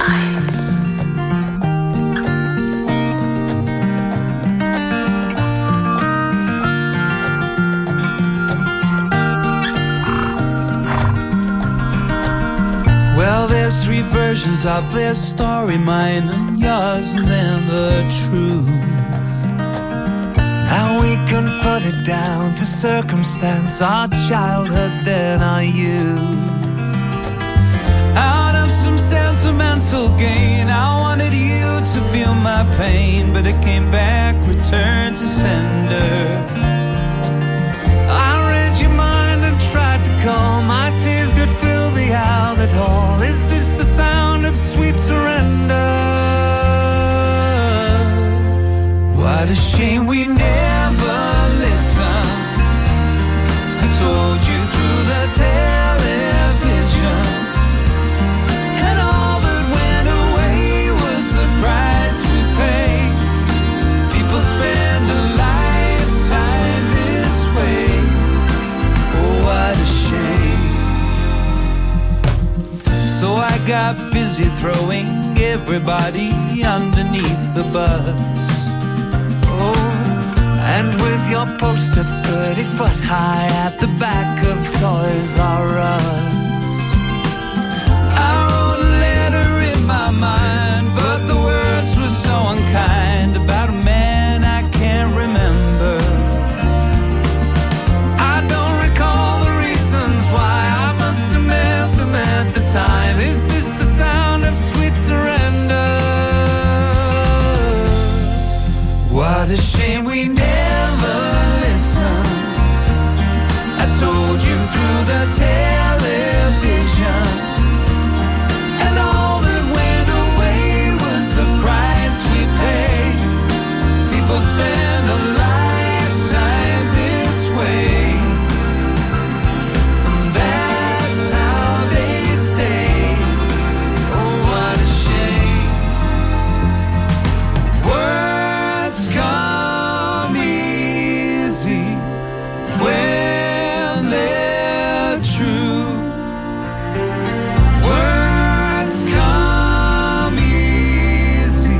1. Well, there's 3 versions of this story, mine and yours, and then the truth. Now we can put it down to circumstance, our childhood, then our youth. Out of some sentimental gain, I wanted you to feel my pain, but it came back, returned to sender. I read your mind and tried to calm, my tears could fill the outlet hall. Is this the sound of sweet surrender? What a shame we never listened. I told you through the television, and all that went away was the price we paid. People spend a lifetime this way. Oh, what a shame. So I got busy throwing everybody underneath the bus. And with your poster 30 foot high at the back of Toys R Us, I wrote a letter in my mind, but the words were so unkind, about a man I can't remember. I don't recall the reasons why, I must have met them at the time. Is this the sound of sweet surrender? What a shame we never listened. I told you through the television, and all that went away was the price we paid. People spend a lifetime this way, and that's how they stay. Oh, what a shame. Words come easy when they're true. Words come easy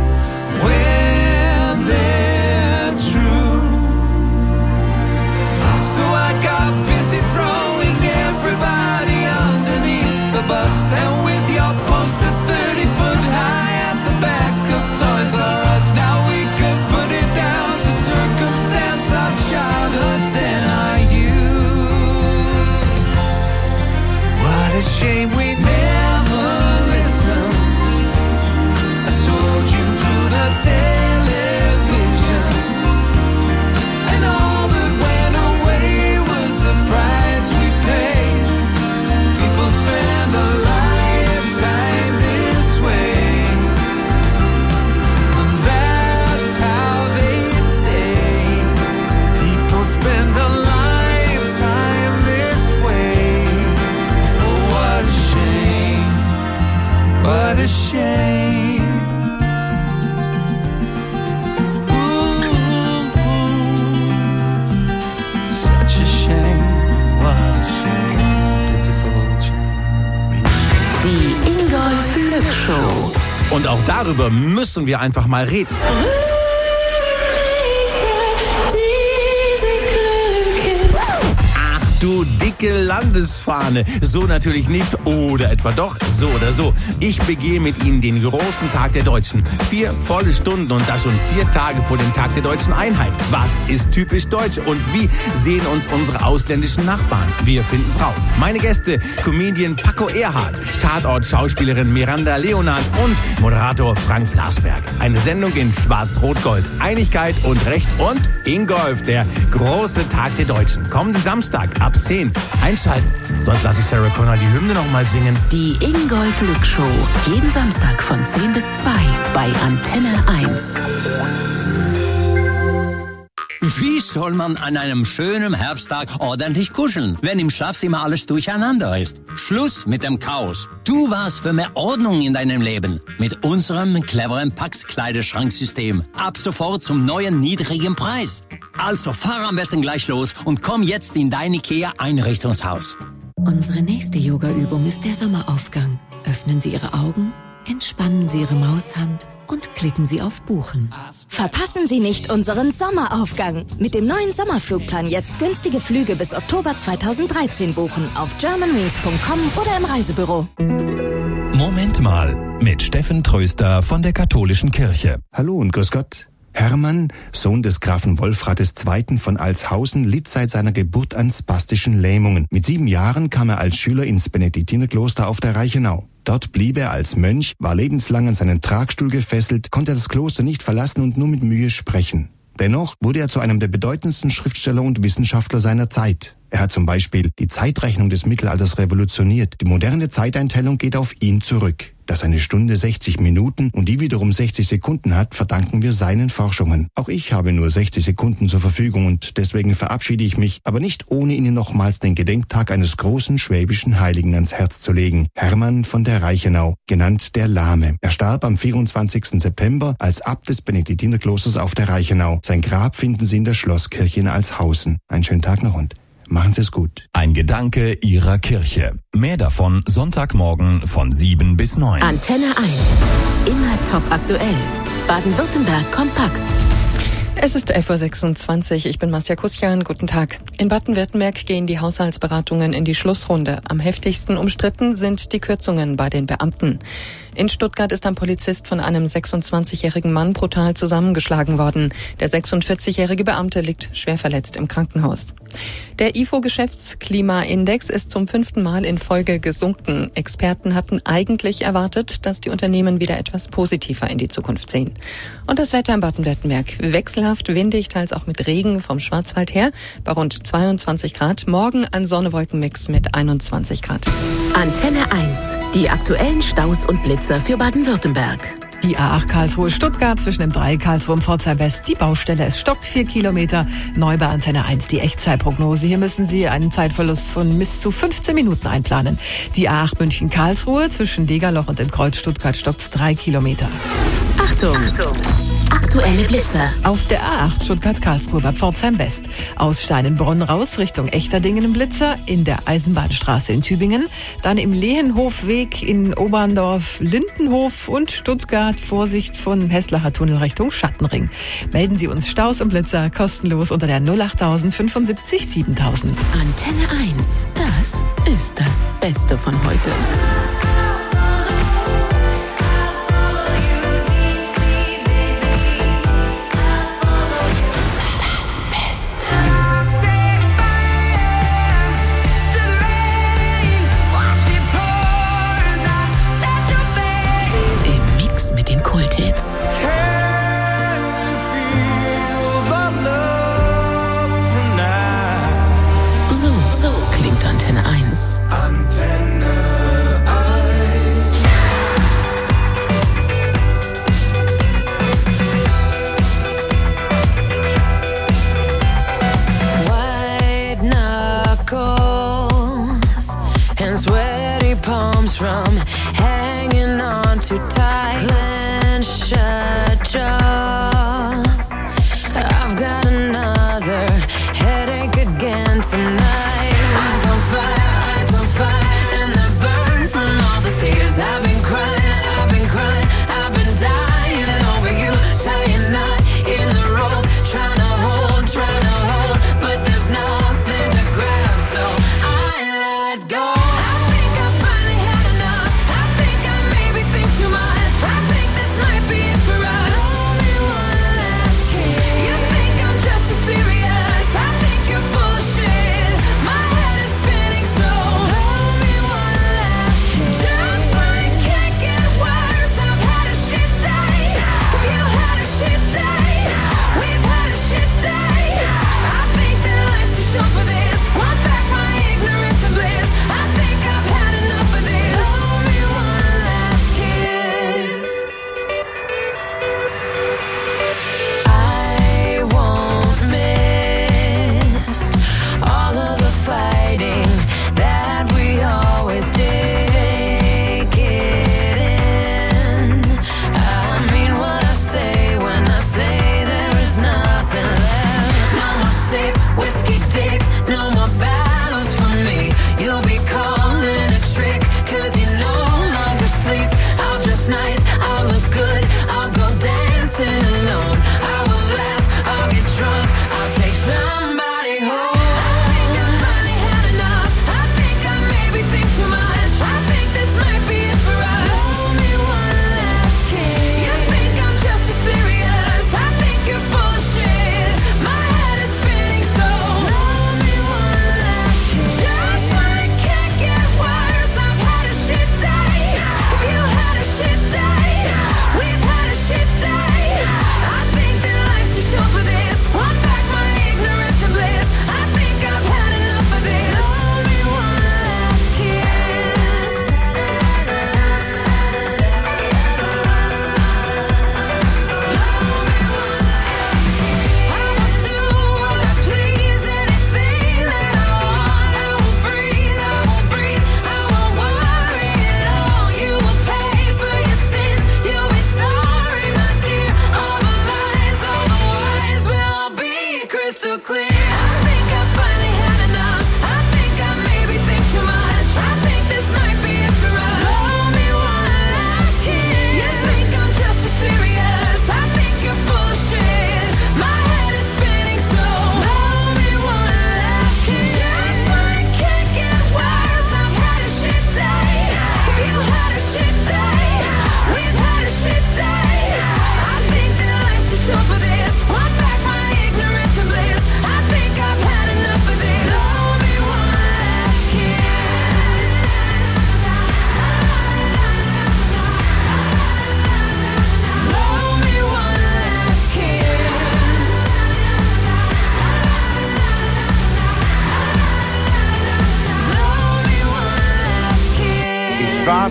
when they're true. So I got busy throwing everybody underneath the bus, and with your poster 30 foot high at the back of Toys R Us, now we could put it down to circumstance, our childhood, then our youth. What a shame we never listened. I told you through the television, and all that went away was the price we paid. People spend a lifetime this way, and that's how they stay. People spend a lifetime this way. Oh, what a shame. What a shame. Such a shame. What a shame. Pitiful shame. Die Ingolf Lück Show. Und auch darüber müssen wir einfach mal reden. Ach du dicke Landesfahne. So natürlich nicht. Oder etwa doch. So oder so. Ich begehe mit Ihnen den großen Tag der Deutschen. 4 volle Stunden und das schon 4 Tage vor dem Tag der deutschen Einheit. Was ist typisch deutsch und wie sehen uns unsere ausländischen Nachbarn? Wir finden's raus. Meine Gäste, Comedian Paco Erhardt, Tatort-Schauspielerin Miranda Leonard und Moderator Frank Plasberg. Eine Sendung in Schwarz-Rot-Gold. Einigkeit und Recht und Ingolf, der große Tag der Deutschen. Kommenden Samstag ab 10. Einschalten. Sonst lasse ich Sarah Connor die Hymne noch mal singen. Die Ingolf Lück Show. Jeden Samstag von 10 bis 2 bei Antenne 1. Wie soll man an einem schönen Herbsttag ordentlich kuscheln, wenn im Schlafzimmer alles durcheinander ist? Schluss mit dem Chaos. Tu was für mehr Ordnung in deinem Leben. Mit unserem cleveren Pax-Kleiderschranksystem. Ab sofort zum neuen niedrigen Preis. Also fahr am besten gleich los und komm jetzt in dein IKEA-Einrichtungshaus. Unsere nächste Yoga-Übung ist der Sommeraufgang. Öffnen Sie Ihre Augen, Entspannen Sie Ihre Maushand und klicken Sie auf Buchen. Verpassen Sie nicht unseren Sommeraufgang. Mit dem neuen Sommerflugplan jetzt günstige Flüge bis Oktober 2013 buchen auf germanwings.com oder im Reisebüro. Moment mal, mit Steffen Tröster von der Katholischen Kirche. Hallo und grüß Gott. Hermann, Sohn des Grafen Wolfrat II. Von Alshausen, litt seit seiner Geburt an spastischen Lähmungen. Mit 7 Jahren kam er als Schüler ins Benediktinerkloster auf der Reichenau. Dort blieb er als Mönch, war lebenslang an seinen Tragstuhl gefesselt, konnte das Kloster nicht verlassen und nur mit Mühe sprechen. Dennoch wurde er zu einem der bedeutendsten Schriftsteller und Wissenschaftler seiner Zeit. Er hat zum Beispiel die Zeitrechnung des Mittelalters revolutioniert. Die moderne Zeiteinteilung geht auf ihn zurück. Dass eine Stunde 60 Minuten und die wiederum 60 Sekunden hat, verdanken wir seinen Forschungen. Auch ich habe nur 60 Sekunden zur Verfügung und deswegen verabschiede ich mich, aber nicht ohne Ihnen nochmals den Gedenktag eines großen schwäbischen Heiligen ans Herz zu legen. Hermann von der Reichenau, genannt der Lahme. Er starb am 24. September als Abt des Benediktinerklosters auf der Reichenau. Sein Grab finden Sie in der Schlosskirche in Alshausen. Einen schönen Tag noch und machen Sie es gut. Ein Gedanke Ihrer Kirche. Mehr davon Sonntagmorgen von 7 bis 9. Antenne 1. Immer top aktuell. Baden-Württemberg kompakt. Es ist 11.26 Uhr. Ich bin Marcia Kusjan. Guten Tag. In Baden-Württemberg gehen die Haushaltsberatungen in die Schlussrunde. Am heftigsten umstritten sind die Kürzungen bei den Beamten. In Stuttgart ist ein Polizist von einem 26-jährigen Mann brutal zusammengeschlagen worden. Der 46-jährige Beamte liegt schwer verletzt im Krankenhaus. Der IFO-Geschäftsklimaindex ist zum 5. Mal in Folge gesunken. Experten hatten eigentlich erwartet, dass die Unternehmen wieder etwas positiver in die Zukunft sehen. Und das Wetter in Baden-Württemberg. Wechselhaft, windig, teils auch mit Regen vom Schwarzwald her, bei rund 22 Grad. Morgen ein Sonne-Wolken-Mix mit 21 Grad. Antenne 1. Die aktuellen Staus und Blitzer für Baden-Württemberg. Die A8 Karlsruhe-Stuttgart zwischen dem Dreieck Karlsruhe und Pforzheim West. Die Baustelle, es stockt 4 Kilometer. Neu bei Antenne 1 die Echtzeitprognose. Hier müssen Sie einen Zeitverlust von bis zu 15 Minuten einplanen. Die A8 München-Karlsruhe zwischen Degerloch und dem Kreuz Stuttgart stockt 3 Kilometer. Achtung! Aktuelle Blitzer. Auf der A8 Stuttgart-Karlsruhe bei Pforzheim West. Aus Steinenbronn raus Richtung Echterdingen ein Blitzer. In der Eisenbahnstraße in Tübingen. Dann im Lehenhofweg in Oberndorf, Lindenhof und Stuttgart. Vorsicht von Heslacher Tunnel Richtung Schattenring. Melden Sie uns Staus und Blitzer kostenlos unter der 08000 75 7000. Antenne 1. Das ist das Beste von heute. So klingt Antenne 1. Antenne 1. White knuckles and sweaty palms from hanging on too tight. Clenched shut jaw. I've got another headache again tonight. Eyes on fire, and the burn from all the tears I've been crying, I've been dying over you, tying knot in the rope, trying to hold, but there's nothing to grab, so I let go. I think I finally had enough. I think I maybe think too much.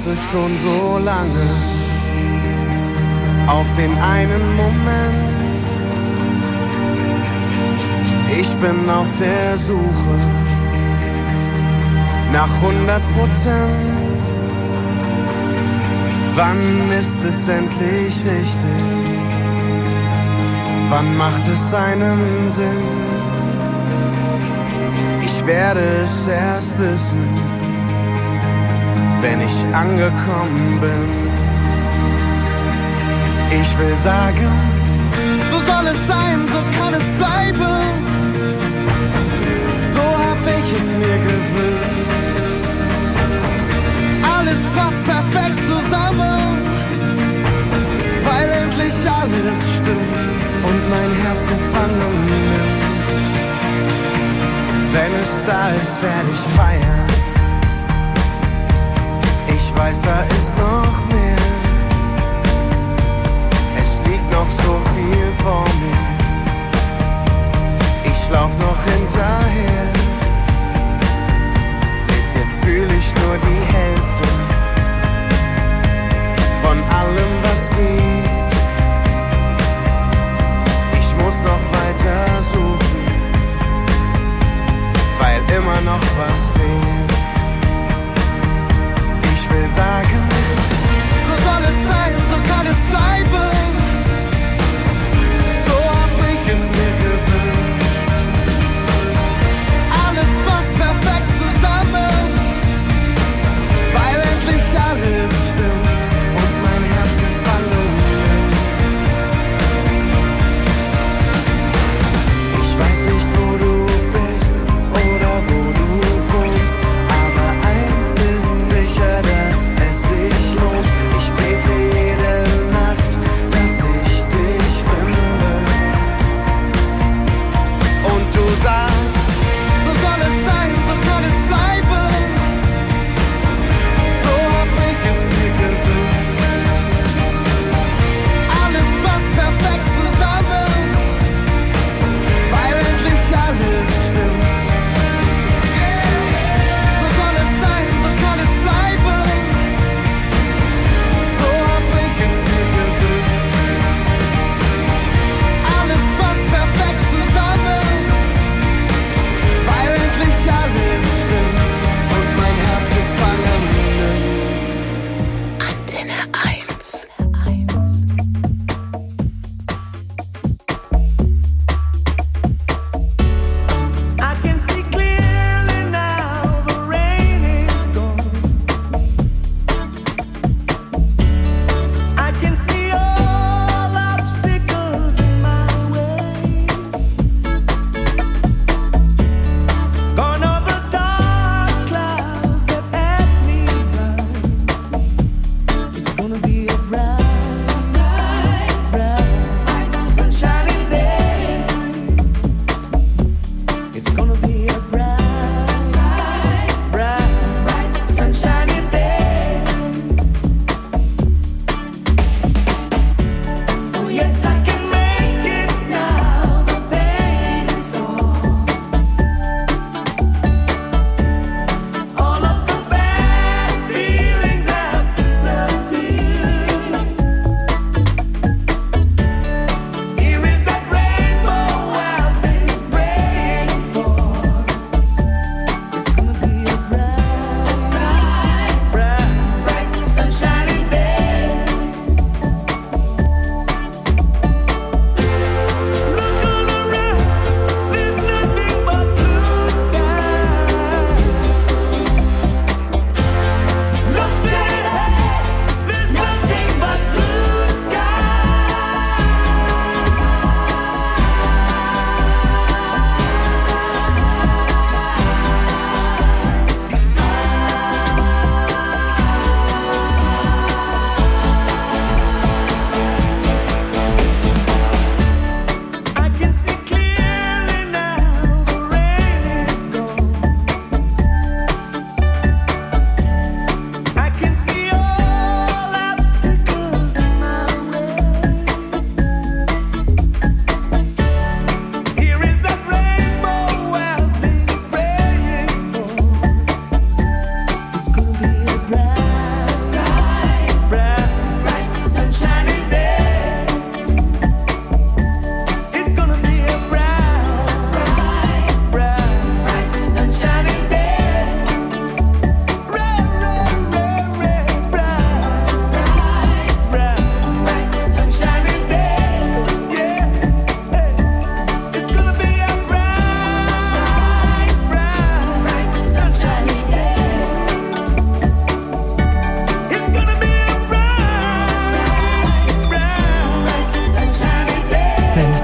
warte schon so lange auf den einen Moment. Ich bin auf der Suche nach 100%. Wann ist es endlich richtig? Wann macht es einen Sinn? Ich werde es erst wissen, wenn ich angekommen bin. Ich will sagen, so soll es sein, so kann es bleiben. So hab ich es mir gewünscht. Alles passt perfekt zusammen, weil endlich alles stimmt und mein Herz gefangen nimmt. Wenn es da ist, werde ich feiern. Ich weiß, da ist noch mehr. Es liegt noch so viel vor mir. Ich lauf noch hinterher. Bis jetzt fühle ich nur die Hälfte von allem, was geht. Ich muss noch weiter suchen, weil immer noch was fehlt. Ich will sagen, so soll es sein, so kann es bleiben. So hab ich es mir gewünscht. Alles passt perfekt zusammen, weil endlich alles stimmt und mein Herz gefangen nimmt. Ich weiß nicht, wo du bist oder wo du wohnst, aber eins ist sicher, dass es sich lohnt. Ich bete jede Nacht, dass ich dich finde. Und du sagst, so soll es sein, so kann es bleiben. So hab ich es mir gewünscht. Alles passt perfekt zusammen, weil endlich alles stimmt. So soll es sein, so kann es bleiben. So hab ich es mir gewünscht. Alles passt perfekt zusammen, weil endlich alles stimmt und mein Herz gefangen nimmt. Antenne 1. I can see clearly now, the rain is gone. I can see all obstacles in my way. Gone are the dark clouds that had me blind. It's gonna be a bright, sunshiny day. It's gonna be a bright, sunshiny day. Oh yes, I can make it now. The pain is gone. All of the bad feelings have disappeared.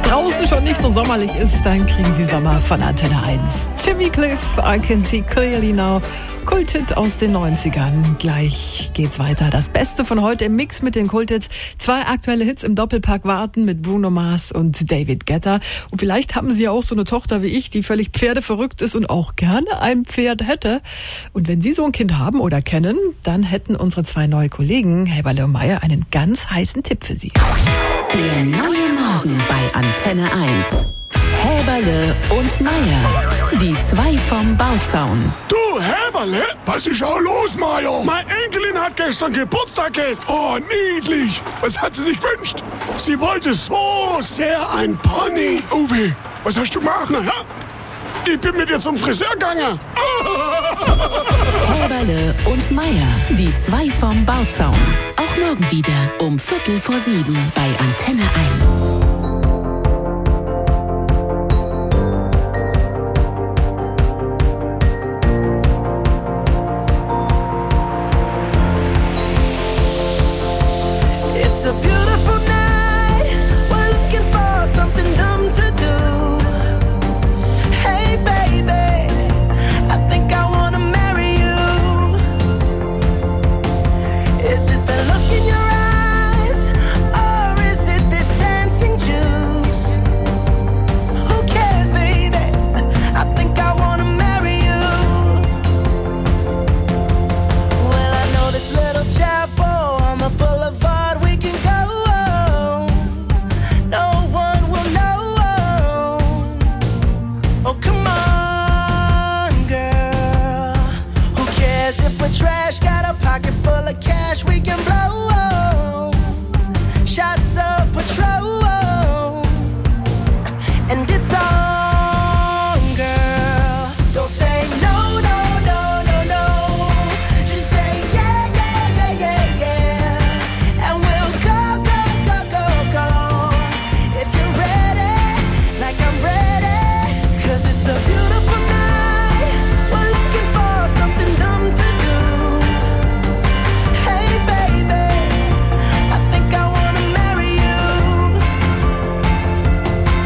draußen schon nicht so sommerlich ist, dann kriegen Sie Sommer von Antenne 1. Jimmy Cliff, I Can See Clearly Now. Kulthit aus den 90ern. Gleich geht's weiter. Das Beste von heute im Mix mit den Kulthits. 2 aktuelle Hits im Doppelpack warten mit Bruno Mars und David Guetta. Und vielleicht haben Sie ja auch so eine Tochter wie ich, die völlig pferdeverrückt ist und auch gerne ein Pferd hätte. Und wenn Sie so ein Kind haben oder kennen, dann hätten unsere 2 neue Kollegen, Häberle und Meier, einen ganz heißen Tipp für Sie. Der neue Morgen bei Antenne 1. Häberle und Meier. Die 2 vom Bauzaun. Du, Häberle, was ist auch los, Majo? Meine Enkelin hat gestern Geburtstag gehabt. Oh, niedlich. Was hat sie sich gewünscht? Sie wollte so sehr ein Pony. Uwe, was hast du gemacht? Na ja, ich bin mit ihr zum Friseur gegangen. Häberle und Meier. Die 2 vom Bauzaun. Auch morgen wieder um 6:45 bei Antenne 1. It's a beautiful